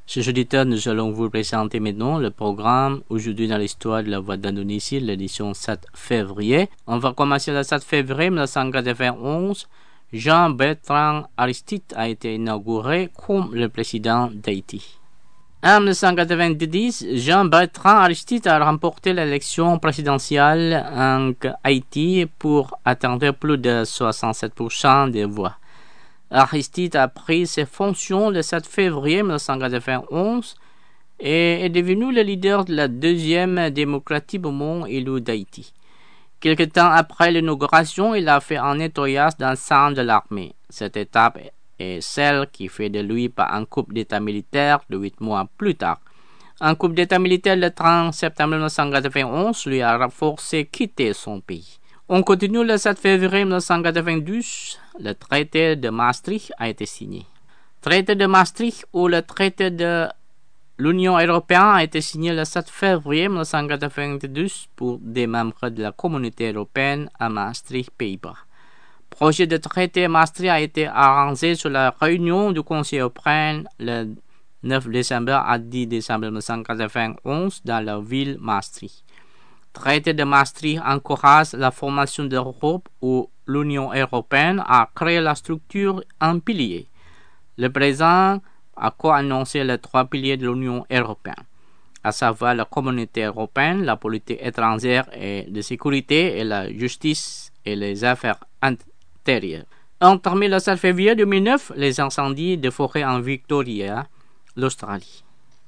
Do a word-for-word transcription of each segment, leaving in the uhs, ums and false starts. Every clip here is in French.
Chers auditeurs, nous allons vous présenter maintenant le programme Aujourd'hui dans l'histoire de la Voix d'Indonésie, l'édition sept février. On va commencer le sept février mille neuf cent quatre-vingt-onze. Jean-Bertrand Aristide a été inauguré comme le président d'Haïti. En mille neuf cent quatre-vingt-dix, Jean-Bertrand Aristide a remporté l'élection présidentielle en Haïti pour atteindre plus de soixante-sept pour cent des voix. Aristide a pris ses fonctions le sept février mille neuf cent quatre-vingt-onze et est devenu le leader de la deuxième démocratie au monde élu d'Haïti. Quelque temps après l'inauguration, il a fait un nettoyage dans le centre de l'armée. Cette étape est celle qui fait de lui un coup d'état militaire de huit mois plus tard. Un coup d'état militaire le trente septembre mille neuf cent quatre-vingt-onze lui a forcé quitter son pays. On continue le sept février mille neuf cent quatre-vingt-douze. Le traité de Maastricht a été signé. Traité de Maastricht ou le traité de l'Union européenne a été signé le sept février mille neuf cent quatre-vingt-douze pour des membres de la communauté européenne à Maastricht, Pays-Bas. Le projet de traité Maastricht a été arrangé sur la réunion du Conseil européen le neuf décembre à dix décembre mille neuf cent quatre-vingt-onze dans la ville Maastricht. Le traité de Maastricht encourage la formation de l'Europe où l'Union européenne a créé la structure en piliers. Le président a co-annoncé les trois piliers de l'Union européenne, à savoir la communauté européenne, la politique étrangère et de sécurité et la justice et les affaires intérieures. Entre le sept février deux mille neuf, les incendies de forêt en Victoria, l'Australie.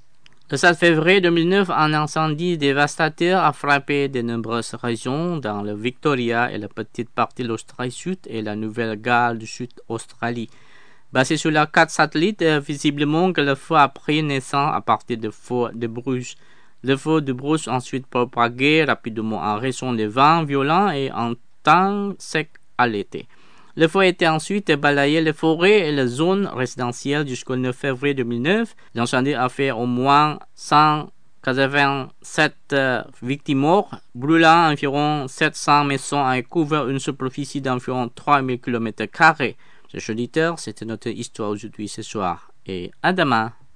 Le sept février deux mille neuf, un incendie dévastateur a frappé de nombreuses régions dans le Victoria et la petite partie de l'Australie Sud et la Nouvelle-Galles du Sud-Australie. Basé sur la carte satellite, visiblement que le feu a pris naissance à partir de feux de brousse. Le feu de brousse ensuite propagé rapidement en raison des vents violents et en temps sec à l'été. Le feu a été ensuite balayé les forêts et les zones résidentielles jusqu'au neuf février deux mille neuf. L'incendie a fait au moins cent quatre-vingt-sept euh, victimes mortes, brûlant environ sept cents maisons et couvert une superficie d'environ trois mille kilomètres carrés. Chers auditeurs, c'était notre histoire aujourd'hui ce soir et à demain.